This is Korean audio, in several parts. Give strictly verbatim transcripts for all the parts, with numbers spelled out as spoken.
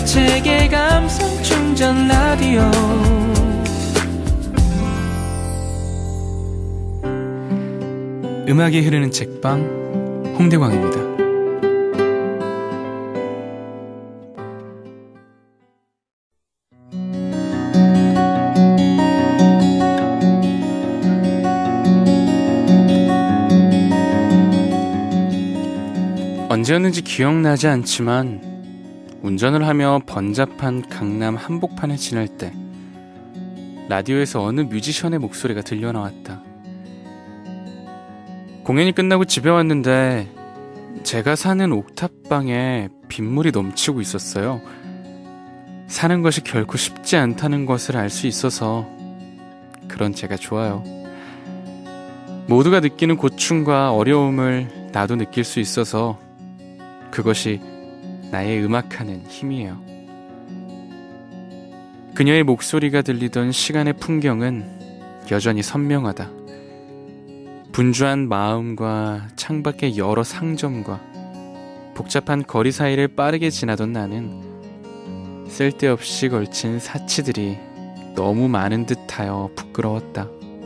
책의 감성 충전 라디오 음악이 흐르는 책방 홍대광입니다. 언제였는지 기억나지 않지만 운전을 하며 번잡한 강남 한복판을 지날 때 라디오에서 어느 뮤지션의 목소리가 들려나왔다. 공연이 끝나고 집에 왔는데 제가 사는 옥탑방에 빗물이 넘치고 있었어요. 사는 것이 결코 쉽지 않다는 것을 알 수 있어서 그런 제가 좋아요. 모두가 느끼는 고충과 어려움을 나도 느낄 수 있어서 그것이 나의 음악하는 힘이에요. 그녀의 목소리가 들리던 시간의 풍경은 여전히 선명하다. 분주한 마음과 창밖의 여러 상점과 복잡한 거리 사이를 빠르게 지나던 나는 쓸데없이 걸친 사치들이 너무 많은 듯하여 부끄러웠다.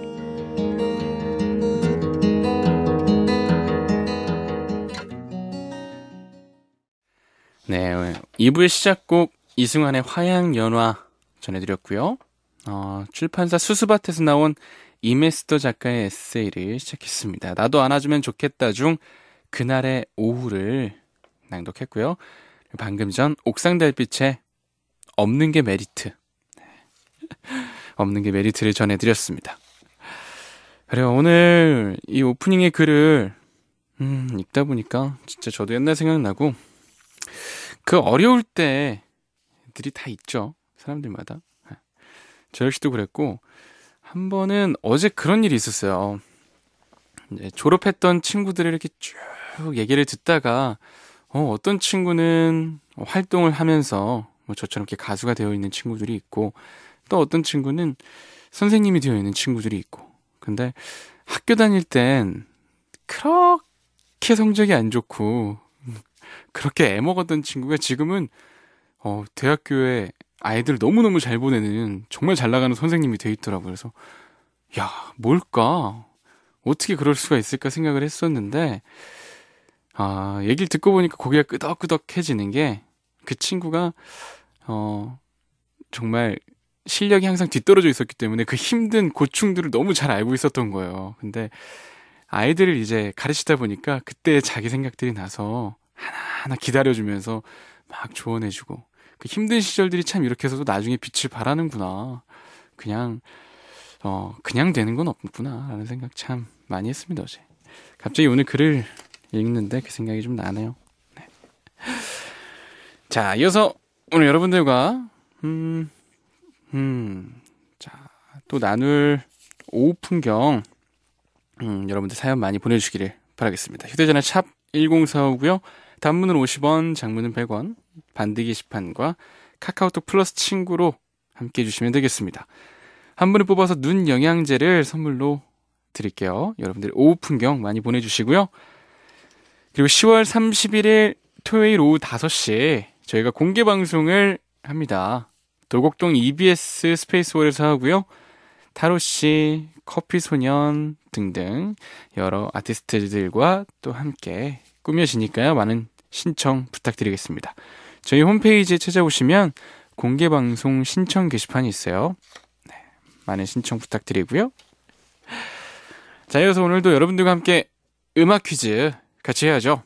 네, 이 부의 시작곡 이승환의 화양연화 전해드렸고요. 어, 출판사 수수밭에서 나온 이메스터 작가의 에세이를 시작했습니다. 나도 안아주면 좋겠다 중 그날의 오후를 낭독했고요. 방금 전 옥상달빛의 없는 게 메리트 없는 게 메리트를 전해드렸습니다. 그래요, 오늘 이 오프닝의 글을 음, 읽다 보니까 진짜 저도 옛날 생각나고 그 어려울 때들이 다 있죠. 사람들마다. 저 역시도 그랬고 한 번은 어제 그런 일이 있었어요. 이제 졸업했던 친구들을 이렇게 쭉 얘기를 듣다가 어, 어떤 친구는 활동을 하면서 뭐 저처럼 이렇게 가수가 되어 있는 친구들이 있고 또 어떤 친구는 선생님이 되어 있는 친구들이 있고 근데 학교 다닐 땐 그렇게 성적이 안 좋고 그렇게 애먹었던 친구가 지금은 어, 대학교에 아이들 너무너무 잘 보내는 정말 잘 나가는 선생님이 돼 있더라고요. 그래서 야, 뭘까? 어떻게 그럴 수가 있을까 생각을 했었는데 아, 얘기를 듣고 보니까 고개가 끄덕끄덕해지는 게 그 친구가 어, 정말 실력이 항상 뒤떨어져 있었기 때문에 그 힘든 고충들을 너무 잘 알고 있었던 거예요. 근데 아이들을 이제 가르치다 보니까 그때 자기 생각들이 나서 하나하나 기다려주면서 막 조언해주고 그 힘든 시절들이 참 이렇게 해서도 나중에 빛을 발하는구나. 그냥 어 그냥 되는 건 없구나 라는 생각 참 많이 했습니다. 어제 갑자기 오늘 글을 읽는데 그 생각이 좀 나네요. 네. 자, 이어서 오늘 여러분들과 음, 음, 자, 또 나눌 오후 풍경 음, 여러분들 사연 많이 보내주시기를 바라겠습니다. 휴대전화 샵 일공사오고요. 단문은 오십 원, 장문은 백 원, 반드 게시판과 카카오톡 플러스 친구로 함께 해주시면 되겠습니다. 한 분을 뽑아서 눈 영양제를 선물로 드릴게요. 여러분들 오후 풍경 많이 보내주시고요. 그리고 시월 삼십일일 토요일 오후 다섯 시에 저희가 공개 방송을 합니다. 도곡동 이비에스 스페이스홀에서 하고요. 타로씨, 커피소년 등등 여러 아티스트들과 또 함께 꾸며지니까요. 많은 신청 부탁드리겠습니다. 저희 홈페이지에 찾아오시면 공개방송 신청 게시판이 있어요. 네, 많은 신청 부탁드리고요. 자, 이어서 오늘도 여러분들과 함께 음악 퀴즈 같이 해야죠.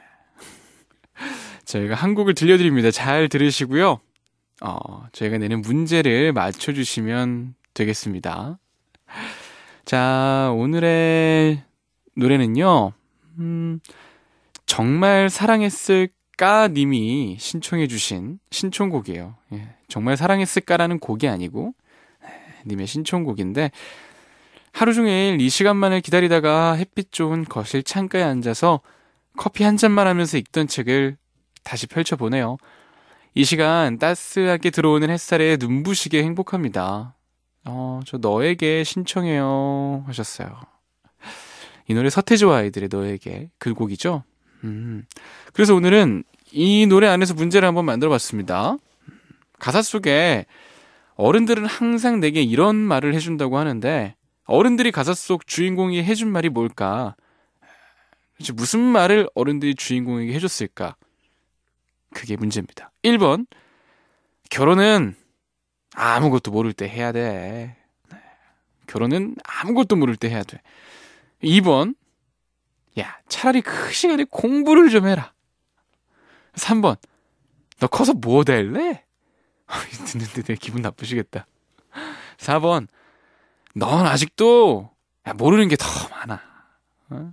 저희가 한 곡을 들려드립니다. 잘 들으시고요. 어, 저희가 내는 문제를 맞춰주시면 되겠습니다. 자, 오늘의 노래는요. 음, 정말 사랑했을까 님이 신청해주신 신청곡이에요. 예, 정말 사랑했을까라는 곡이 아니고 님의 신청곡인데 하루 종일 이 시간만을 기다리다가 햇빛 좋은 거실 창가에 앉아서 커피 한 잔만 하면서 읽던 책을 다시 펼쳐보네요. 이 시간 따스하게 들어오는 햇살에 눈부시게 행복합니다. 어, 저 너에게 신청해요 하셨어요. 이 노래 서태지와 아이들의 너에게 그 곡이죠. 음. 그래서 오늘은 이 노래 안에서 문제를 한번 만들어봤습니다. 음. 가사 속에 어른들은 항상 내게 이런 말을 해준다고 하는데 어른들이 가사 속 주인공이 해준 말이 뭘까? 무슨 말을 어른들이 주인공에게 해줬을까? 그게 문제입니다. 일 번, 결혼은 아무것도 모를 때 해야 돼. 결혼은 아무것도 모를 때 해야 돼. 이 번, 야, 차라리 그 시간에 공부를 좀 해라. 삼 번, 너 커서 뭐 될래? 듣는데 되게 기분 나쁘시겠다. 사 번, 넌 아직도 야, 모르는 게 더 많아. 어?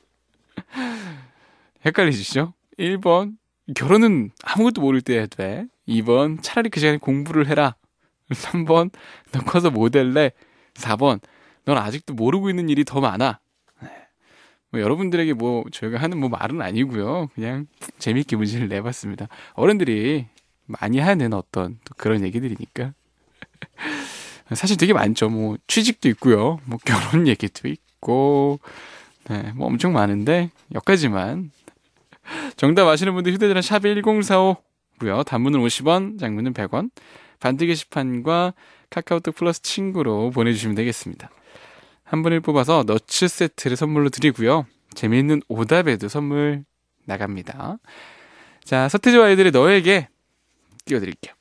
헷갈리시죠? 일 번, 결혼은 아무것도 모를 때 해야 돼. 이 번, 차라리 그 시간에 공부를 해라. 삼 번, 너 커서 뭐 될래? 사 번, 넌 아직도 모르고 있는 일이 더 많아. 뭐 여러분들에게 뭐 저희가 하는 뭐 말은 아니고요. 그냥 재밌게 문제를 내봤습니다. 어른들이 많이 하는 어떤 또 그런 얘기들이니까. 사실 되게 많죠. 뭐 취직도 있고요. 뭐 결혼 얘기도 있고, 네, 뭐 엄청 많은데 여기까지만. 정답 아시는 분들 휴대전화 샵 일공사오고요. 단문은 오십 원, 장문은 백 원. 반드 게시판과 카카오톡 플러스 친구로 보내주시면 되겠습니다. 한 분을 뽑아서 너츠 세트를 선물로 드리고요. 재미있는 오답에도 선물 나갑니다. 자, 서태지와 아이들의 너에게 띄워드릴게요.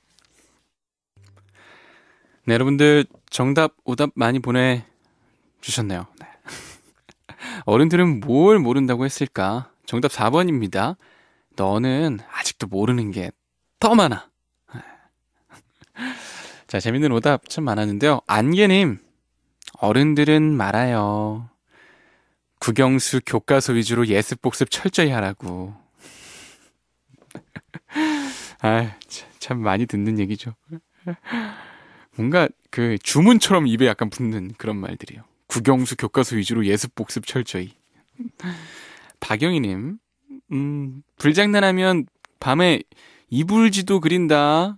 네, 여러분들 정답, 오답 많이 보내주셨네요. 네. 어른들은 뭘 모른다고 했을까? 정답 사 번입니다. 너는 아직도 모르는 게 더 많아. 자, 재밌는 오답 참 많았는데요. 안개님, 어른들은 말아요. 국영수 교과서 위주로 예습 복습 철저히 하라고. 아, 참 많이 듣는 얘기죠. 뭔가 그 주문처럼 입에 약간 붙는 그런 말들이에요. 국영수 교과서 위주로 예습 복습 철저히. 박영희님, 음, 불장난하면 밤에 이불지도 그린다.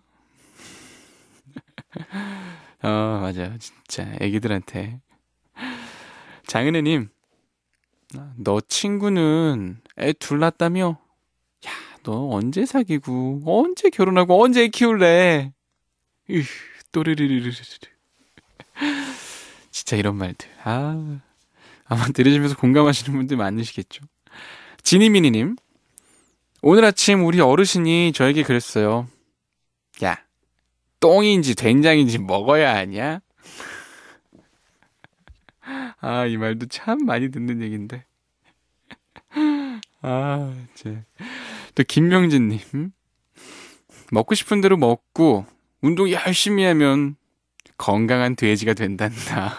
어, 맞아요. 진짜 애기들한테. 장은혜님, 너 친구는 애 둘 낳았다며? 야, 너 언제 사귀고 언제 결혼하고 언제 애 키울래? 으, 또르르르르르. 진짜 이런 말들. 아, 아마 들으시면서 공감하시는 분들 많으시겠죠. 지니미니님, 오늘 아침 우리 어르신이 저에게 그랬어요. 야, 똥인지 된장인지 먹어야 하냐? 아, 이 말도 참 많이 듣는 얘기인데. 아, 제. 또 김명진님, 먹고 싶은 대로 먹고 운동 열심히 하면 건강한 돼지가 된단다.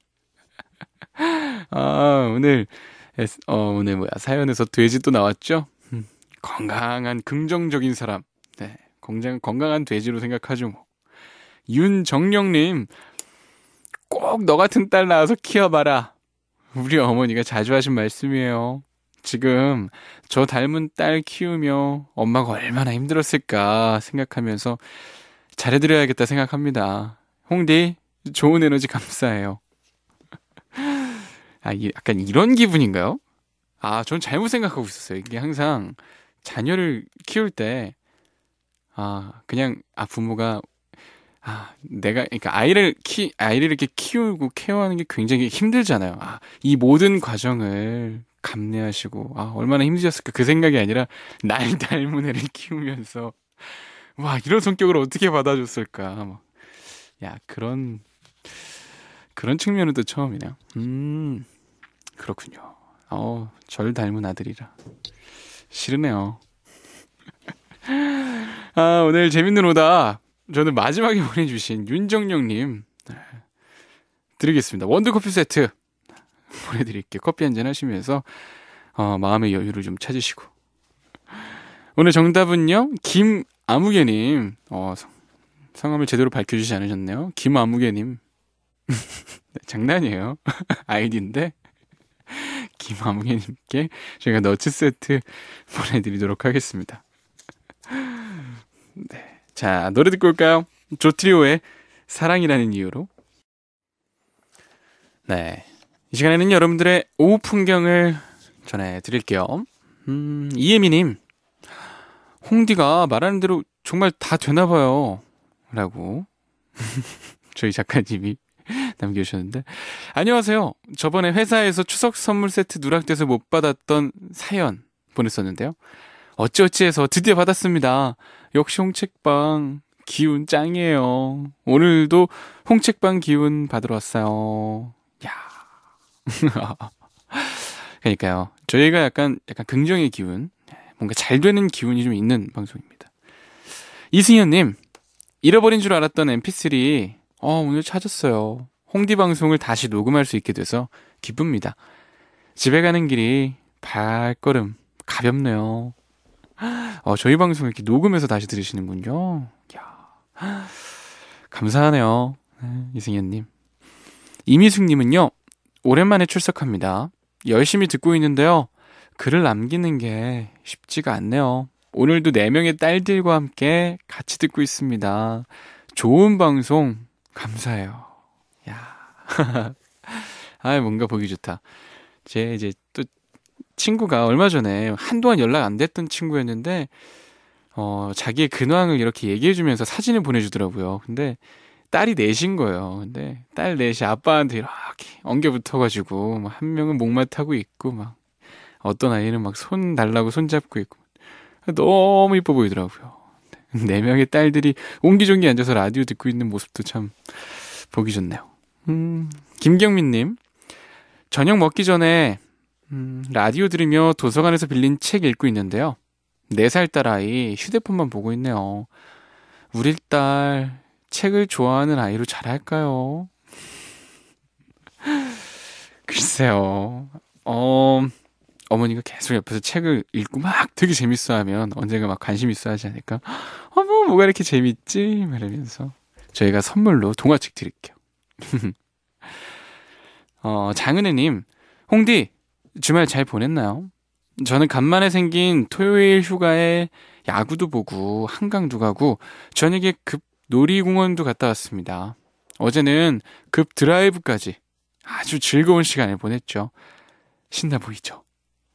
아, 오늘 어, 오늘 뭐야 사연에서 돼지 또 나왔죠? 음, 건강한 긍정적인 사람, 네, 건강 건강한 돼지로 생각하죠. 뭐. 윤정령님, 꼭 너 같은 딸 낳아서 키워봐라. 우리 어머니가 자주 하신 말씀이에요. 지금 저 닮은 딸 키우며 엄마가 얼마나 힘들었을까 생각하면서 잘해드려야겠다 생각합니다. 홍디, 좋은 에너지 감사해요. 아, 이, 약간 이런 기분인가요? 아, 전 잘못 생각하고 있었어요. 이게 항상 자녀를 키울 때, 아, 그냥, 아, 부모가, 아, 내가, 그러니까 아이를 키, 아이를 이렇게 키우고 케어하는 게 굉장히 힘들잖아요. 아, 이 모든 과정을 감내하시고, 아, 얼마나 힘드셨을까. 그 생각이 아니라, 날 닮은 애를 키우면서, 와, 이런 성격을 어떻게 받아줬을까. 막. 야, 그런, 그런 측면은 또 처음이네요. 음, 그렇군요. 어, 절 닮은 아들이라. 싫으네요. 아, 오늘 재밌는 오다. 저는 마지막에 보내주신 윤정령님 네, 드리겠습니다. 원두커피 세트 보내드릴게요. 커피 한잔 하시면서 어, 마음의 여유를 좀 찾으시고. 오늘 정답은요, 김아무개님. 어, 성함을 제대로 밝혀주시지 않으셨네요. 김아무개님. 네, 장난이에요. 아이디인데 김아무개님께 제가 너츠 세트 보내드리도록 하겠습니다. 네, 자, 노래 듣고 올까요? 조트리오의 사랑이라는 이유로. 네, 이 시간에는 여러분들의 오후 풍경을 전해드릴게요. 음, 이예미님, 홍디가 말하는 대로 정말 다 되나봐요. 라고 저희 작가님이 남겨주셨는데, 안녕하세요. 저번에 회사에서 추석 선물 세트 누락돼서 못 받았던 사연 보냈었는데요. 어찌어찌해서 드디어 받았습니다. 역시 홍책방 기운 짱이에요. 오늘도 홍책방 기운 받으러 왔어요. 야. 그러니까요. 저희가 약간 약간 긍정의 기운, 뭔가 잘 되는 기운이 좀 있는 방송입니다. 이승현님, 잃어버린 줄 알았던 엠피쓰리 어, 오늘 찾았어요. 홍디 방송을 다시 녹음할 수 있게 돼서 기쁩니다. 집에 가는 길이 발걸음 가볍네요. 어, 저희 방송 이렇게 녹음해서 다시 들으시는군요. 이야, 감사하네요. 네, 이승현님. 이미숙님은요, 오랜만에 출석합니다. 열심히 듣고 있는데요, 글을 남기는 게 쉽지가 않네요. 오늘도 네 명의 딸들과 함께 같이 듣고 있습니다. 좋은 방송 감사해요. 야, 아, 뭔가 보기 좋다. 제 이제 또 친구가 얼마 전에 한동안 연락 안 됐던 친구였는데, 어, 자기의 근황을 이렇게 얘기해주면서 사진을 보내주더라고요. 근데 딸이 넷인 거예요. 근데 딸 넷이 아빠한테 이렇게 엉겨 붙어가지고, 막 한 명은 목마 타고 있고, 막 어떤 아이는 막 손 달라고 손 잡고 있고, 너무 이뻐 보이더라고요. 네 명의 딸들이 옹기종기 앉아서 라디오 듣고 있는 모습도 참 보기 좋네요. 음, 김경민님, 저녁 먹기 전에 음, 라디오 들으며 도서관에서 빌린 책 읽고 있는데요. 네 살 딸 아이 휴대폰만 보고 있네요. 우리 딸 책을 좋아하는 아이로 자랄까요? 글쎄요. 어, 어머니가 계속 옆에서 책을 읽고 막 되게 재밌어하면 언젠가 막 관심 있어 하지 않을까? 어머, 뭐가 이렇게 재밌지? 이러면서 저희가 선물로 동화책 드릴게요. 어, 장은혜님, 홍디, 주말 잘 보냈나요? 저는 간만에 생긴 토요일 휴가에 야구도 보고 한강도 가고 저녁에 급 놀이공원도 갔다 왔습니다. 어제는 급 드라이브까지 아주 즐거운 시간을 보냈죠. 신나 보이죠?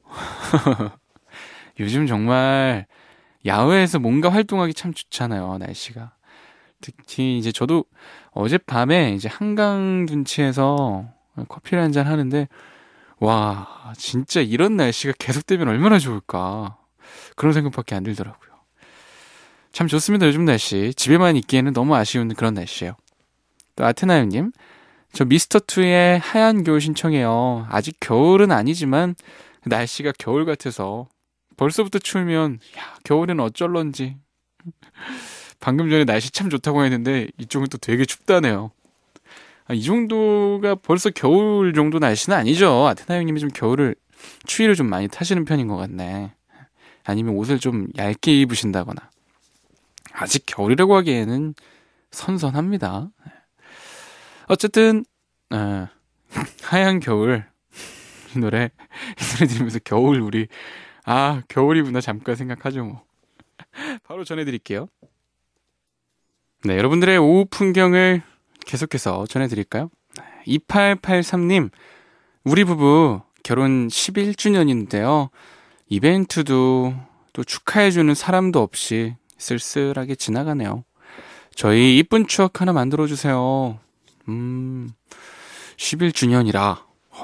요즘 정말 야외에서 뭔가 활동하기 참 좋잖아요, 날씨가. 특히 이제 저도 어젯밤에 이제 한강 둔치에서 커피를 한잔 하는데, 와, 진짜 이런 날씨가 계속되면 얼마나 좋을까. 그런 생각밖에 안 들더라고요. 참 좋습니다, 요즘 날씨. 집에만 있기에는 너무 아쉬운 그런 날씨예요. 또 아테나유님, 저 미스터투의 하얀 겨울 신청해요. 아직 겨울은 아니지만 날씨가 겨울 같아서 벌써부터 추우면 야, 겨울에는 어쩔런지. 방금 전에 날씨 참 좋다고 했는데 이쪽은 또 되게 춥다네요. 아, 이 정도가 벌써 겨울 정도 날씨는 아니죠. 아테나 형님이 좀 겨울을, 추위를 좀 많이 타시는 편인 것 같네. 아니면 옷을 좀 얇게 입으신다거나. 아직 겨울이라고 하기에는 선선합니다. 어쨌든 어, 하얀 겨울, 이 노래 이 노래 들으면서 겨울 우리 아 겨울이구나 잠깐 생각하죠 뭐. 바로 전해드릴게요. 네, 여러분들의 오후 풍경을 계속해서 전해드릴까요? 이팔팔삼님, 우리 부부 결혼 십일 주년인데요. 이벤트도 또 축하해주는 사람도 없이 쓸쓸하게 지나가네요. 저희 이쁜 추억 하나 만들어주세요. 음, 십일 주년이라.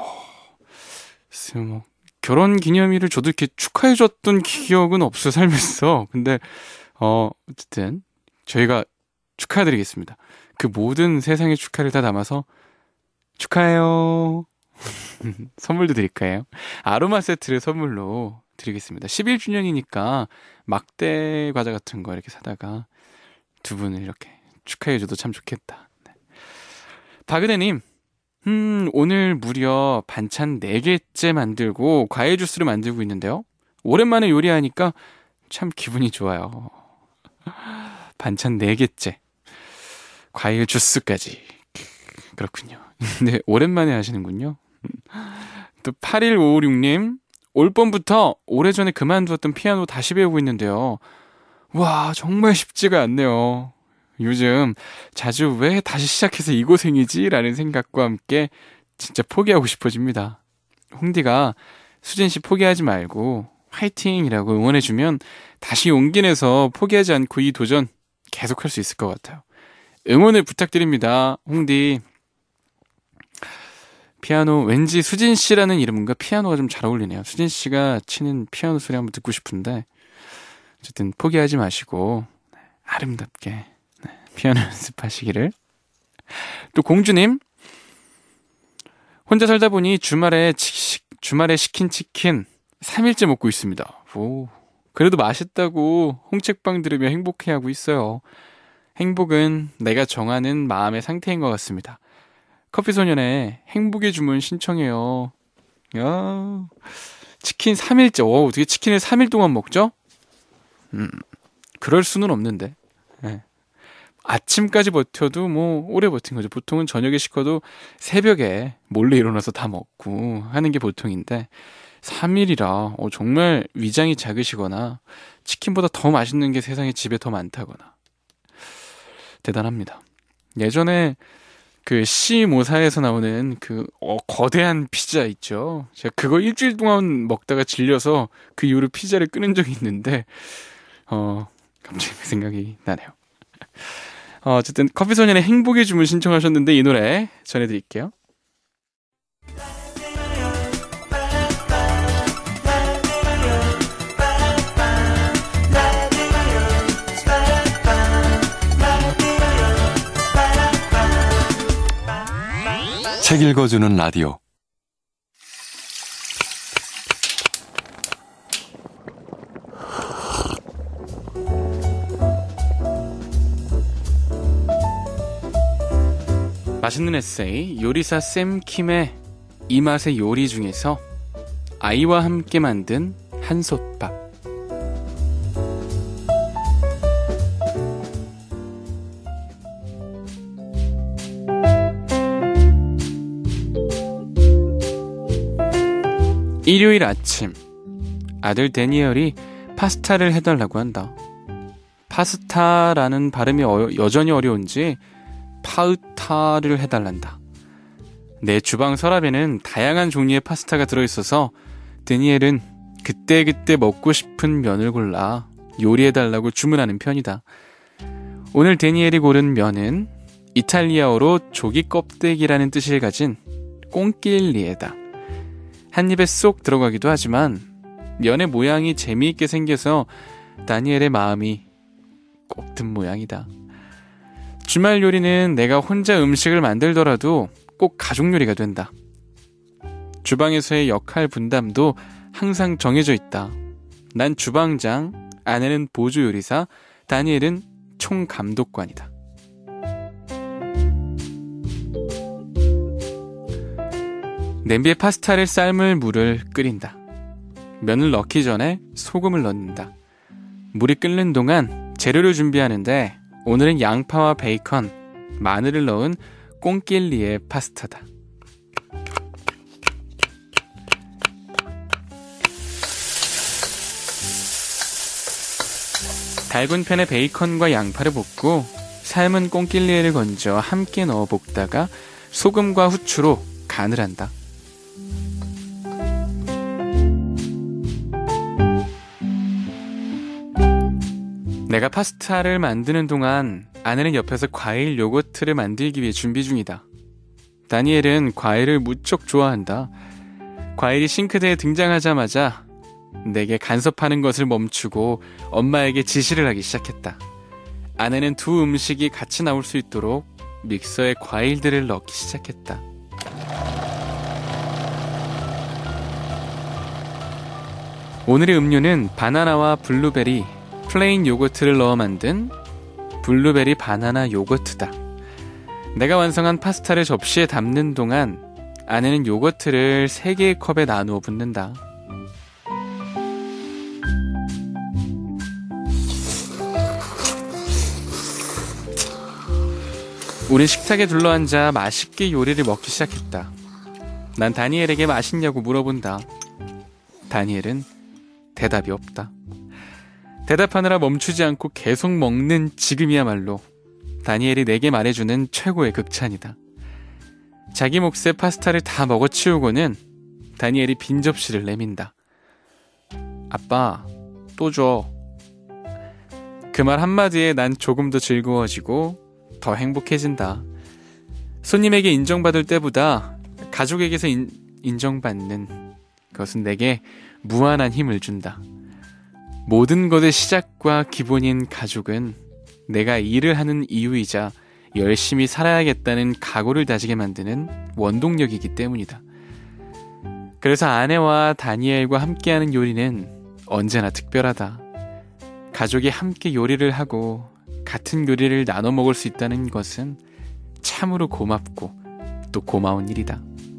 글쎄요, 뭐, 결혼 기념일을 저도 이렇게 축하해줬던 기억은 없어, 살면서. 근데, 어, 어쨌든, 저희가 축하드리겠습니다. 그 모든 세상의 축하를 다 담아서, 축하해요. 선물도 드릴까요? 아로마 세트를 선물로 드리겠습니다. 십일 주년이니까 막대 과자 같은 거 이렇게 사다가 두 분을 이렇게 축하해줘도 참 좋겠다. 네. 박은혜님, 음, 오늘 무려 반찬 네 개째 만들고 과일 주스를 만들고 있는데요. 오랜만에 요리하니까 참 기분이 좋아요. 반찬 네 개째. 과일 주스까지. 그렇군요. 네, 오랜만에 하시는군요. 또 팔일오육님, 올 봄부터 오래전에 그만두었던 피아노 다시 배우고 있는데요. 와, 정말 쉽지가 않네요. 요즘 자주 왜 다시 시작해서 이 고생이지? 라는 생각과 함께 진짜 포기하고 싶어집니다. 홍디가 수진씨 포기하지 말고 화이팅이라고 응원해주면 다시 용기 내서 포기하지 않고 이 도전 계속할 수 있을 것 같아요. 응원을 부탁드립니다. 홍디. 피아노, 왠지 수진 씨라는 이름인가 피아노가 좀 잘 어울리네요. 수진 씨가 치는 피아노 소리 한번 듣고 싶은데, 어쨌든 포기하지 마시고, 아름답게 네, 피아노 연습하시기를. 또 공주님, 혼자 살다 보니 주말에, 치, 주말에 시킨 치킨 삼 일째 먹고 있습니다. 오, 그래도 맛있다고 홍책방 들으며 행복해하고 있어요. 행복은 내가 정하는 마음의 상태인 것 같습니다. 커피소년의 행복의 주문 신청해요. 야, 치킨 삼 일째. 오, 어떻게 치킨을 삼 일 동안 먹죠? 음, 그럴 수는 없는데. 네. 아침까지 버텨도 뭐 오래 버틴 거죠. 보통은 저녁에 시켜도 새벽에 몰래 일어나서 다 먹고 하는 게 보통인데 삼 일이라 어, 정말 위장이 작으시거나 치킨보다 더 맛있는 게 세상에 집에 더 많다거나 대단합니다. 예전에 그 시모사에서 나오는 그 어, 거대한 피자 있죠. 제가 그거 일주일 동안 먹다가 질려서 그 이후로 피자를 끊은 적이 있는데 어 갑자기 그 생각이 나네요. 어, 어쨌든 커피소년의 행복의 주문 신청하셨는데 이 노래 전해드릴게요. 책 읽어주는 라디오. 맛있는 에세이 요리사 샘 킴의 이 맛의 요리 중에서 아이와 함께 만든 한솥밥. 일요일 아침, 아들 데니엘이 파스타를 해달라고 한다. 파스타라는 발음이 어, 여전히 어려운지 파으타를 해달란다. 내 주방 서랍에는 다양한 종류의 파스타가 들어있어서 데니엘은 그때그때 먹고 싶은 면을 골라 요리해달라고 주문하는 편이다. 오늘 데니엘이 고른 면은 이탈리아어로 조기 껍데기라는 뜻을 가진 꽁낄리에다. 한 입에 쏙 들어가기도 하지만 면의 모양이 재미있게 생겨서 다니엘의 마음이 꼭 든 모양이다. 주말 요리는 내가 혼자 음식을 만들더라도 꼭 가족 요리가 된다. 주방에서의 역할 분담도 항상 정해져 있다. 난 주방장, 아내는 보조 요리사, 다니엘은 총감독관이다. 냄비에 파스타를 삶을 물을 끓인다. 면을 넣기 전에 소금을 넣는다. 물이 끓는 동안 재료를 준비하는데 오늘은 양파와 베이컨, 마늘을 넣은 꽁낄리의 파스타다. 달군 팬에 베이컨과 양파를 볶고 삶은 꽁낄리를 건져 함께 넣어 볶다가 소금과 후추로 간을 한다. 내가 파스타를 만드는 동안 아내는 옆에서 과일 요거트를 만들기 위해 준비 중이다. 다니엘은 과일을 무척 좋아한다. 과일이 싱크대에 등장하자마자 내게 간섭하는 것을 멈추고 엄마에게 지시를 하기 시작했다. 아내는 두 음식이 같이 나올 수 있도록 믹서에 과일들을 넣기 시작했다. 오늘의 음료는 바나나와 블루베리, 플레인 요거트를 넣어 만든 블루베리 바나나 요거트다. 내가 완성한 파스타를 접시에 담는 동안 아내는 요거트를 세 개의 컵에 나누어 붓는다. 우린 식탁에 둘러앉아 맛있게 요리를 먹기 시작했다. 난 다니엘에게 맛있냐고 물어본다. 다니엘은 대답이 없다. 대답하느라 멈추지 않고 계속 먹는 지금이야말로 다니엘이 내게 말해주는 최고의 극찬이다. 자기 몫의 파스타를 다 먹어치우고는 다니엘이 빈 접시를 내민다. 아빠, 또 줘. 그 말 한마디에 난 조금 더 즐거워지고 더 행복해진다. 손님에게 인정받을 때보다 가족에게서 인, 인정받는 그것은 내게 무한한 힘을 준다. 모든 것의 시작과 기본인 가족은 내가 일을 하는 이유이자 열심히 살아야겠다는 각오를 다지게 만드는 원동력이기 때문이다. 그래서 아내와 다니엘과 함께하는 요리는 언제나 특별하다. 가족이 함께 요리를 하고 같은 요리를 나눠 먹을 수 있다는 것은 참으로 고맙고 또 고마운 일이다.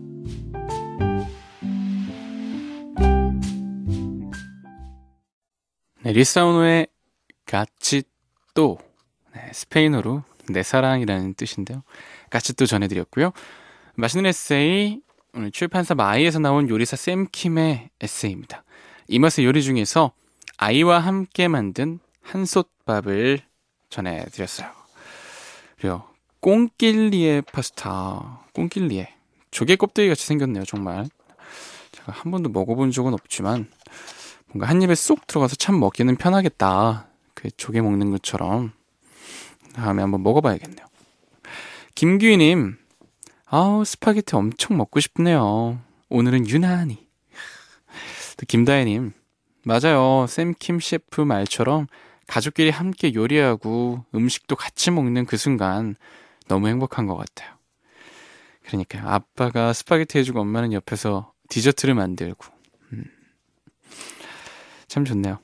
네, 리사우노의 가치또, 네, 스페인어로 내 사랑이라는 뜻인데요. 가치또 전해드렸고요. 맛있는 에세이, 오늘 출판사 마이에서 나온 요리사 샘킴의 에세이입니다. 이 맛의 요리 중에서 아이와 함께 만든 한솥밥을 전해드렸어요. 그리고 꽁끼리에 파스타, 꽁끼리에 조개 껍데기 같이 생겼네요. 정말 제가 한 번도 먹어본 적은 없지만 뭔가 한 입에 쏙 들어가서 참 먹기는 편하겠다. 그 조개 먹는 것처럼. 다음에 한번 먹어봐야겠네요. 김규희님, 아우 스파게티 엄청 먹고 싶네요. 오늘은 유난히. 또 김다혜님, 맞아요. 샘킴 셰프 말처럼 가족끼리 함께 요리하고 음식도 같이 먹는 그 순간 너무 행복한 것 같아요. 그러니까요. 아빠가 스파게티 해주고 엄마는 옆에서 디저트를 만들고. 음. 참 좋네요.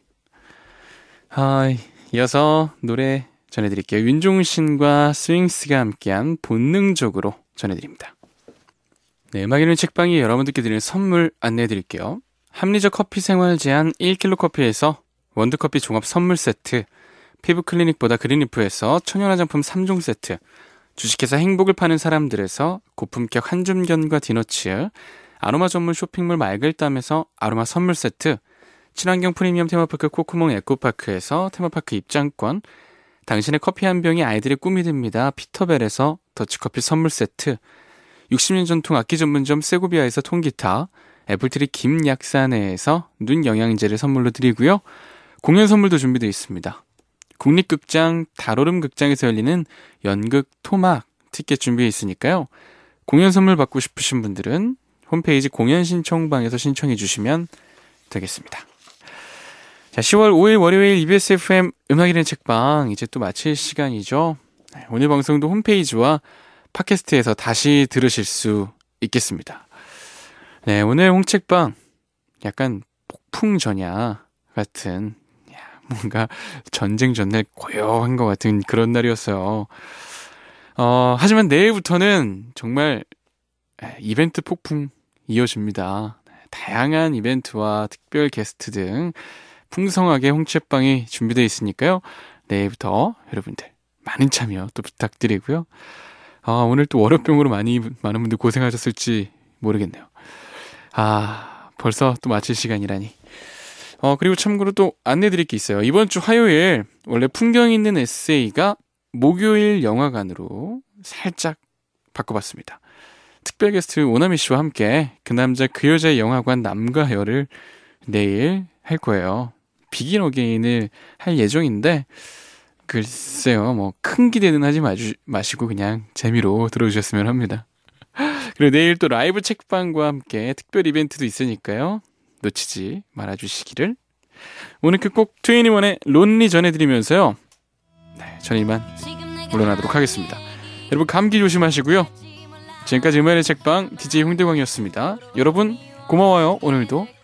아, 이어서 노래 전해드릴게요. 윤종신과 스윙스가 함께한 본능적으로 전해드립니다. 네, 음악 읽는 책방이 여러분들께 드리는 선물 안내해드릴게요. 합리적 커피 생활 제한 일 킬로그램 커피에서 원두커피 종합 선물 세트, 피부 클리닉보다 그린리프에서 천연 화장품 삼 종 세트, 주식회사 행복을 파는 사람들에서 고품격 한줌견과 디너츠, 아로마 전문 쇼핑몰 맑을담에서 아로마 선물 세트, 친환경 프리미엄 테마파크 코코몽 에코파크에서 테마파크 입장권, 당신의 커피 한 병이 아이들의 꿈이 됩니다. 피터벨에서 더치커피 선물 세트, 육십 년 전통 악기 전문점 세고비아에서 통기타, 애플트리 김약사네에서 눈 영양제를 선물로 드리고요. 공연 선물도 준비되어 있습니다. 국립극장 달오름 극장에서 열리는 연극 토막 티켓 준비해 있으니까요. 공연 선물 받고 싶으신 분들은 홈페이지 공연 신청방에서 신청해 주시면 되겠습니다. 자, 시월 오일 월요일 이비에스 에프엠 음악이라는 책방 이제 또 마칠 시간이죠. 네, 오늘 방송도 홈페이지와 팟캐스트에서 다시 들으실 수 있겠습니다. 네, 오늘 홍책방 약간 폭풍전야 같은, 야, 뭔가 전쟁 전날 고요한 것 같은 그런 날이었어요. 어, 하지만 내일부터는 정말 이벤트 폭풍 이어집니다. 다양한 이벤트와 특별 게스트 등 풍성하게 홍책방이 준비되어 있으니까요. 내일부터 여러분들 많은 참여 또 부탁드리고요. 아, 오늘 또 월요병으로 많이 많은 분들 고생하셨을지 모르겠네요. 아, 벌써 또 마칠 시간이라니. 어, 그리고 참고로 또 안내드릴 게 있어요. 이번 주 화요일 원래 풍경 있는 에세이가 목요일 영화관으로 살짝 바꿔봤습니다. 특별 게스트 오나미 씨와 함께 그 남자 그 여자의 영화관 남과 여를 내일 할 거예요. 비긴 어게인을 할 예정인데 글쎄요, 뭐 큰 기대는 하지 마주, 마시고 그냥 재미로 들어주셨으면 합니다. 그리고 내일 또 라이브 책방과 함께 특별 이벤트도 있으니까요. 놓치지 말아주시기를. 오늘 끝곡 투애니원의 론리 전해드리면서요. 네, 저는 이만 물러나도록 하겠습니다. 여러분 감기 조심하시고요. 지금까지 음악의 책방 디제이 홍대광이었습니다. 여러분 고마워요. 오늘도